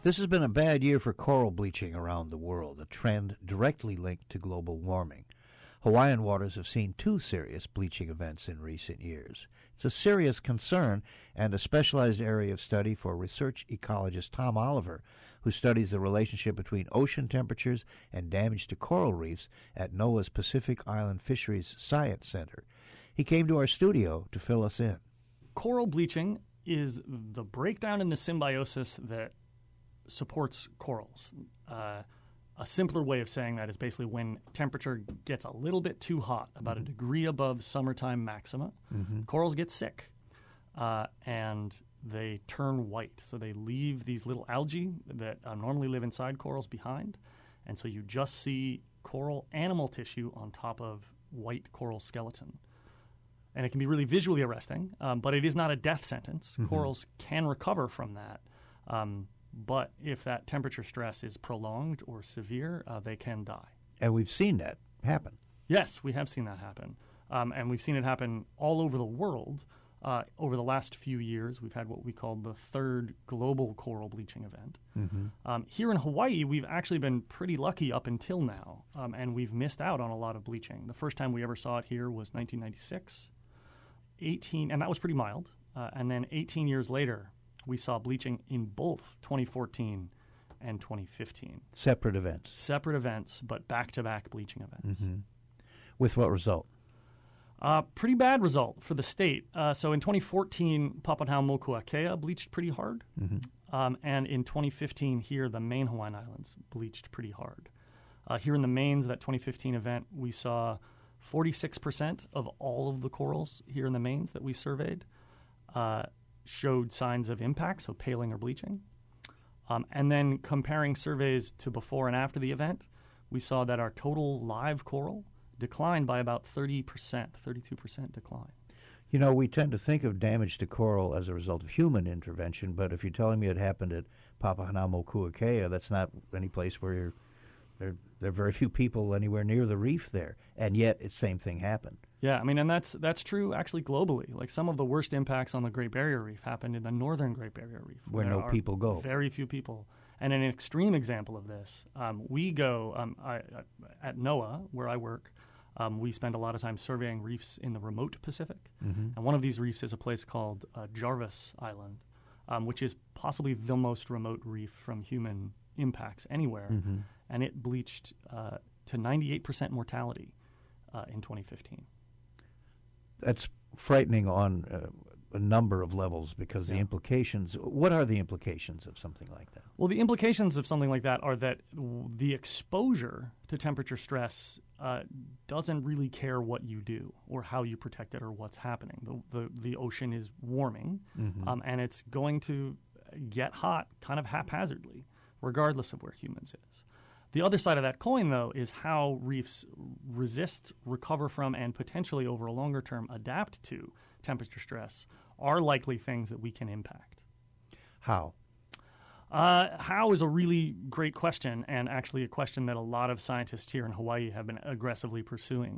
This has been a bad year for coral bleaching around the world, a trend directly linked to global warming. Hawaiian waters have seen 2 serious bleaching events in recent years. It's a serious concern and a specialized area of study for research ecologist Tom Oliver, who studies the relationship between ocean temperatures and damage to coral reefs at NOAA's Pacific Island Fisheries Science Center. He came to our studio to fill us in. Coral bleaching is the breakdown in the symbiosis that supports corals. A simpler way of saying that is basically when temperature gets a little bit too hot, about a degree above summertime maxima, corals get sick and they turn white. So they leave these little algae that normally live inside corals behind. And so you just see coral animal tissue on top of white coral skeleton. And it can be really visually arresting, but it is not a death sentence. Corals can recover from that. But if that temperature stress is prolonged or severe, they can die. And we've seen that happen. Yes, we have seen that happen. And we've seen it happen all over the world. Over the last few years, we've had what we call the 3rd global coral bleaching event. Here in Hawaii, we've actually been pretty lucky up until now, and we've missed out on a lot of bleaching. The first time we ever saw it here was 1996. And that was pretty mild. And then 18 years later, we saw bleaching in both 2014 and 2015. Separate events. Separate events, but back-to-back bleaching events. With what result? Pretty bad result for the state. So in 2014, Papahanaumokuakea bleached pretty hard. And in 2015 here, the main Hawaiian Islands bleached pretty hard. Here in the mains, that 2015 event, we saw 46% of all of the corals here in the mains that we surveyed showed signs of impact, so paling or bleaching. And then comparing surveys to before and after the event, we saw that our total live coral declined by about 30%, 32% decline. You know, we tend to think of damage to coral as a result of human intervention, but if you're telling me it happened at Papahanaumokuakea, that's not any place where there are very few people anywhere near the reef there, and yet the same thing happened. Yeah, I mean, and that's true actually globally. Like some of the worst impacts on the Great Barrier Reef happened in the northern Great Barrier Reef, where no people go. Very few people. And an extreme example of this, we go at NOAA, where I work. We spend a lot of time surveying reefs in the remote Pacific, and one of these reefs is a place called Jarvis Island, which is possibly the most remote reef from human impacts anywhere, and it bleached to 98% mortality in 2015. That's frightening on a number of levels because the implications, what are the implications of something like that? Well, the implications of something like that are that the exposure to temperature stress doesn't really care what you do or how you protect it or what's happening. The ocean is warming, and it's going to get hot kind of haphazardly, regardless of where humans is. The other side of that coin, though, is how reefs resist, recover from, and potentially over a longer term adapt to temperature stress are likely things that we can impact. How? How is a really great question, and actually a question that a lot of scientists here in Hawaii have been aggressively pursuing.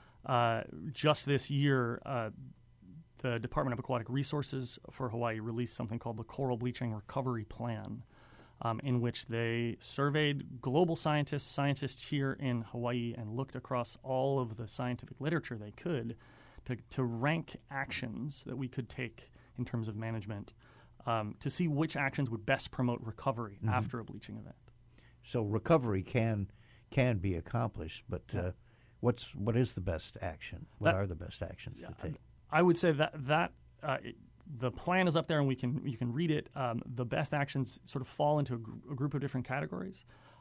Just this year, the Department of Aquatic Resources for Hawaii released something called the Coral Bleaching Recovery Plan, in which they surveyed global scientists here in Hawaii, and looked across all of the scientific literature they could to rank actions that we could take in terms of management to see which actions would best promote recovery after a bleaching event. So recovery can be accomplished, but what is the best action? What are the best actions to take? I would say that the plan is up there, and you can read it. The best actions sort of fall into a group of different categories.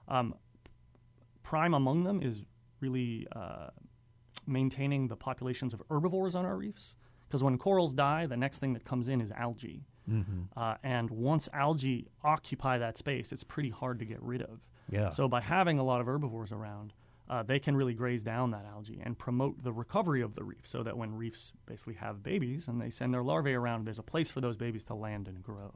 Prime among them is really maintaining the populations of herbivores on our reefs, because when corals die, the next thing that comes in is algae. And once algae occupy that space, it's pretty hard to get rid of. Yeah. So by having a lot of herbivores around, they can really graze down that algae and promote the recovery of the reef, so that when reefs basically have babies and they send their larvae around, there's a place for those babies to land and grow.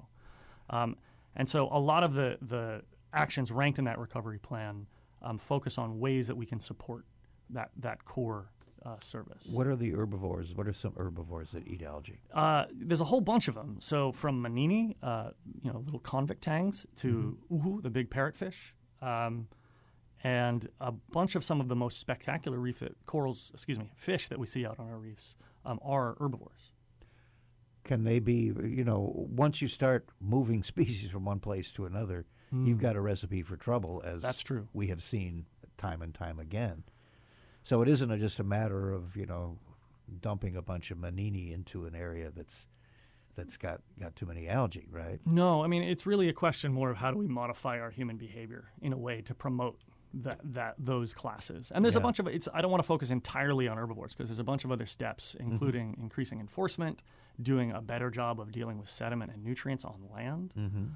And so a lot of the actions ranked in that recovery plan focus on ways that we can support that core service. What are the herbivores? What are some herbivores that eat algae? There's a whole bunch of them. So from manini, little convict tangs, to uhu, the big parrotfish, and a bunch of some of the most spectacular fish that we see out on our reefs are herbivores. Can they be, once you start moving species from one place to another, you've got a recipe for trouble, as that's true. We have seen time and time again. So it isn't just a matter of, dumping a bunch of manini into an area that's got too many algae, right? No, I mean, it's really a question more of how do we modify our human behavior in a way to promote those classes. And there's a bunch of I don't want to focus entirely on herbivores because there's a bunch of other steps, including increasing enforcement, doing a better job of dealing with sediment and nutrients on land,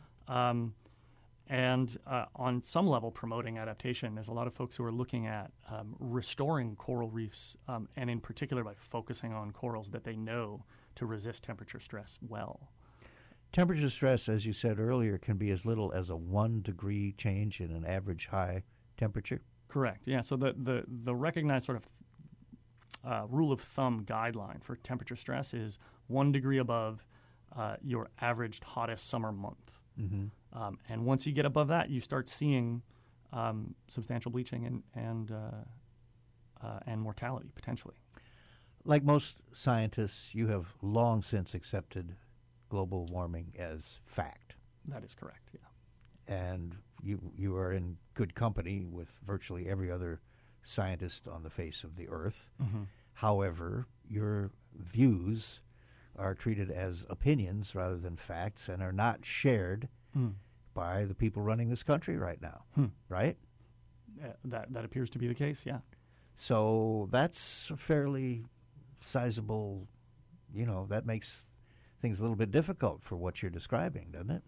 and on some level promoting adaptation. There's a lot of folks who are looking at restoring coral reefs, and in particular by focusing on corals that they know to resist temperature stress well. Temperature stress, as you said earlier, can be as little as a 1 degree change in an average high temperature? Correct, yeah. So the recognized sort of rule of thumb guideline for temperature stress is 1 degree above your averaged hottest summer month. And once you get above that, you start seeing substantial bleaching and mortality, potentially. Like most scientists, you have long since accepted global warming as fact. That is correct, yeah. And you are in good company with virtually every other scientist on the face of the earth. However, your views are treated as opinions rather than facts and are not shared by the people running this country right now, right? That appears to be the case, yeah. So that's a fairly sizable, that makes things a little bit difficult for what you're describing, doesn't it?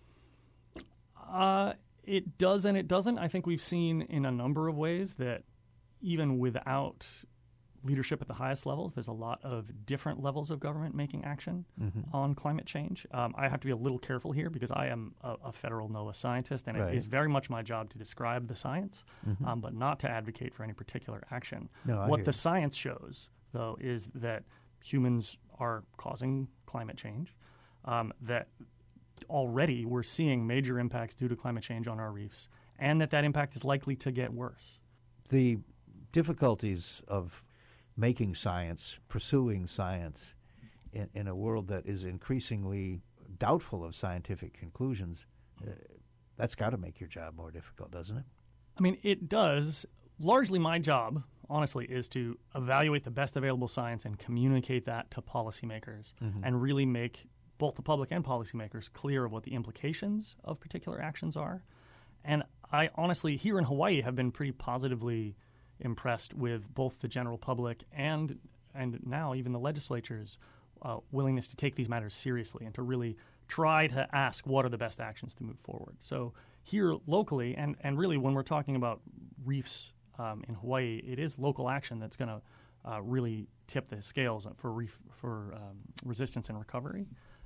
It does and it doesn't. I think we've seen in a number of ways that even without leadership at the highest levels, there's a lot of different levels of government making action on climate change. I have to be a little careful here because I am a federal NOAA scientist, and it is very much my job to describe the science, but not to advocate for any particular action. What the science shows, though, is that humans are causing climate change, that already we're seeing major impacts due to climate change on our reefs, and that impact is likely to get worse. The difficulties of making science, pursuing science in a world that is increasingly doubtful of scientific conclusions, that's got to make your job more difficult, doesn't it? I mean, it does. Largely my job, honestly, is to evaluate the best available science and communicate that to policymakers and really make both the public and policymakers clear of what the implications of particular actions are. And I honestly, here in Hawaii, have been pretty positively impressed with both the general public and now even the legislature's willingness to take these matters seriously and to really try to ask what are the best actions to move forward. So here locally, and really when we're talking about reefs in Hawaii, it is local action that's going to really tip the scales for resistance and recovery.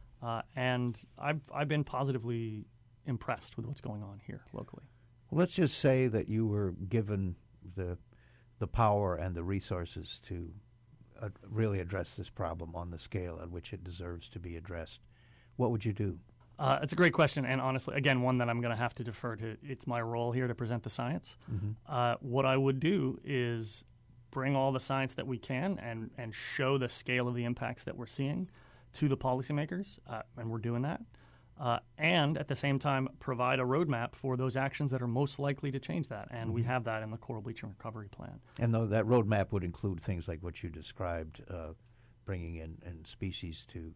And I've been positively impressed with what's going on here locally. Well, let's just say that you were given the power and the resources to really address this problem on the scale at which it deserves to be addressed. What would you do? It's a great question, and honestly, again, one that I'm going to have to defer to. It's my role here to present the science. What I would do is bring all the science that we can and show the scale of the impacts that we're seeing to the policymakers, and we're doing that. And at the same time, provide a roadmap for those actions that are most likely to change that. And we have that in the Coral Bleaching Recovery Plan. And though that roadmap would include things like what you described, bringing in species to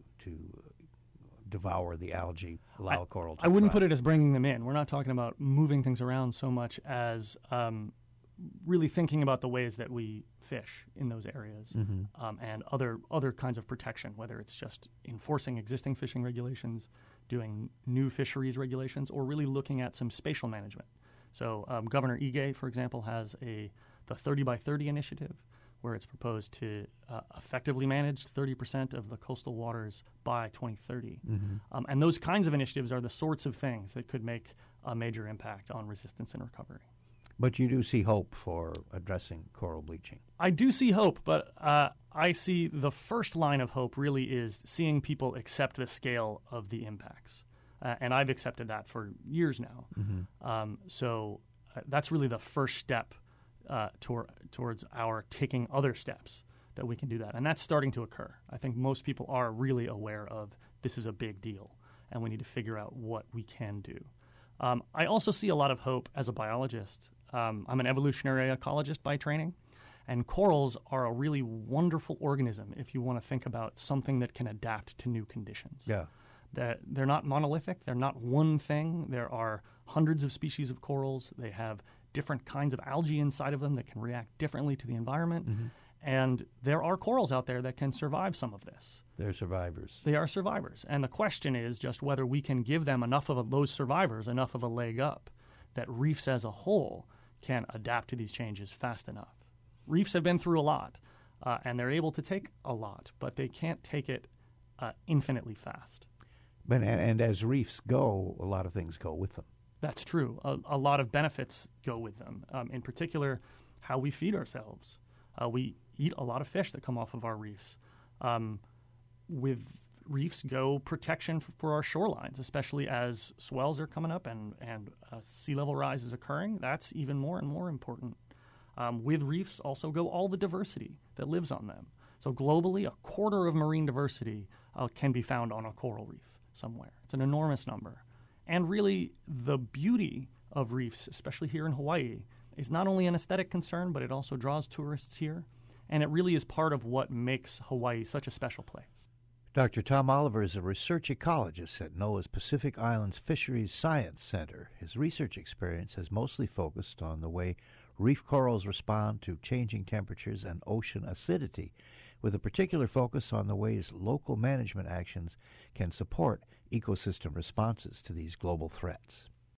devour the algae, allow coral to I wouldn't thrive. put it as bringing them in. We're not talking about moving things around so much as really thinking about the ways that we fish in those areas and other kinds of protection, whether it's just enforcing existing fishing regulations, doing new fisheries regulations, or really looking at some spatial management. So Governor Ige, for example, has the 30 by 30 initiative, where it's proposed to effectively manage 30% of the coastal waters by 2030. And those kinds of initiatives are the sorts of things that could make a major impact on resistance and recovery. But you do see hope for addressing coral bleaching. I do see hope, but I see the first line of hope really is seeing people accept the scale of the impacts. And I've accepted that for years now. So that's really the first step towards our taking other steps that we can do that. And that's starting to occur. I think most people are really aware of this is a big deal, and we need to figure out what we can do. I also see a lot of hope as a biologist. I'm an evolutionary ecologist by training, and corals are a really wonderful organism if you want to think about something that can adapt to new conditions. Yeah. They're not monolithic. They're not one thing. There are hundreds of species of corals. They have different kinds of algae inside of them that can react differently to the environment. And there are corals out there that can survive some of this. They're survivors. They are survivors. And the question is just whether we can give them those survivors enough of a leg up that reefs as a whole can adapt to these changes fast enough. Reefs have been through a lot, and they're able to take a lot, but they can't take it infinitely fast. But and as reefs go, a lot of things go with them. That's true. A lot of benefits go with them. In particular, how we feed ourselves. We eat a lot of fish that come off of our reefs. With reefs go protection for our shorelines, especially as swells are coming up and sea level rise is occurring. That's even more and more important. With reefs also go all the diversity that lives on them. So globally, a quarter of marine diversity can be found on a coral reef somewhere. It's an enormous number. And really, the beauty of reefs, especially here in Hawaii, is not only an aesthetic concern, but it also draws tourists here. And it really is part of what makes Hawaii such a special place. Dr. Tom Oliver is a research ecologist at NOAA's Pacific Islands Fisheries Science Center. His research experience has mostly focused on the way reef corals respond to changing temperatures and ocean acidity, with a particular focus on the ways local management actions can support ecosystem responses to these global threats.